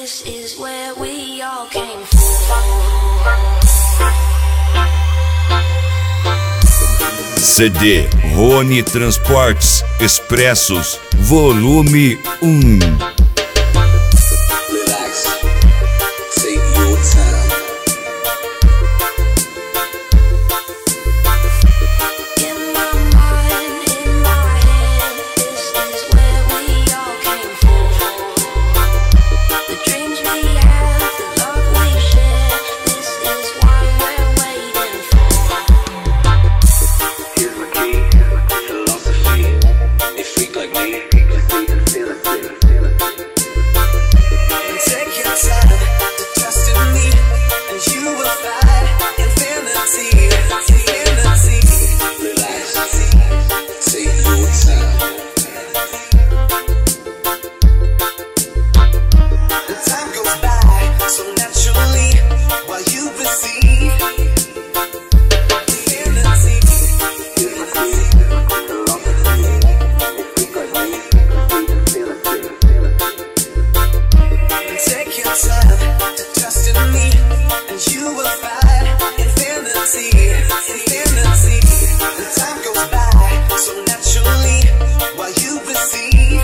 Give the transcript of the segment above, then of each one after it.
This is where we all came from. CD Rony Transportes Expressos Volume 1. Relax, take your time. In my mind, in my head, this is where we all came from. The dreams we have, the love we share, this is why we're waiting for. Here's my key, philosophy. A freak like me, feel it. Take your time to trust in me, and you will find infinity. Relax, take your time. The time goes by so naturally while you receive Take your time to trust in me, and you will find infinity. The time goes by so naturally while you receive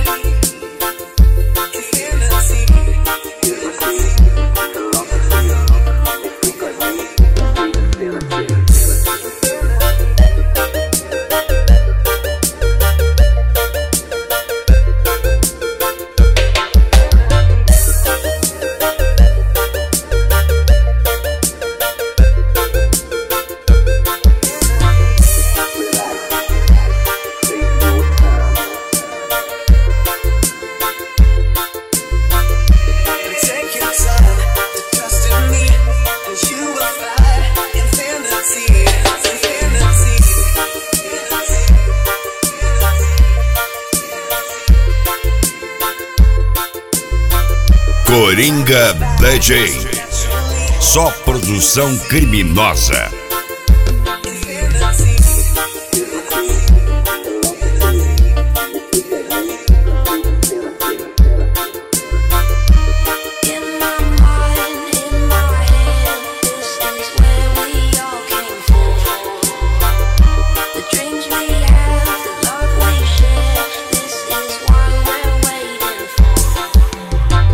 Take your time to trust in me, and you will find infinity. Coringa DJ. Só produção criminosa. In my mind, in my head, this is where we all came from. The dreams we have, the love we share, this is why we're waiting for.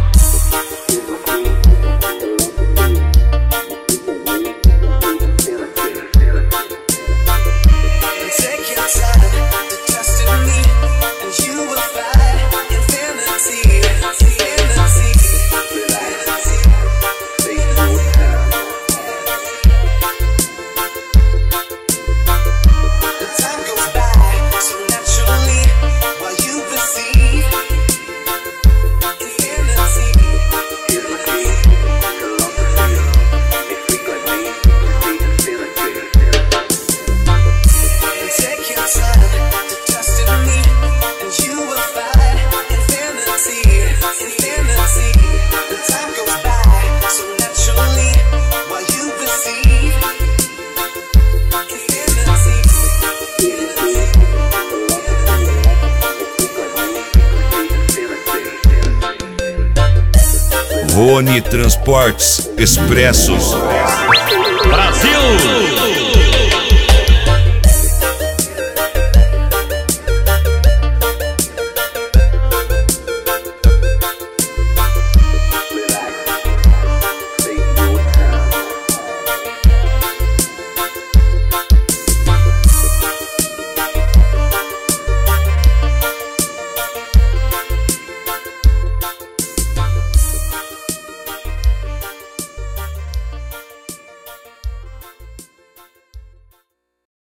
Take your time to trust in me, and you will find infinity. Relax, take your time. The time goes by so naturally while you receive infinity. Here's my key, philosophy. A freak like me, feel it. Take your time to trust in me, and you will find infinity. The time goes by so naturally while you receive Rony Transportes Expressos. Brasil!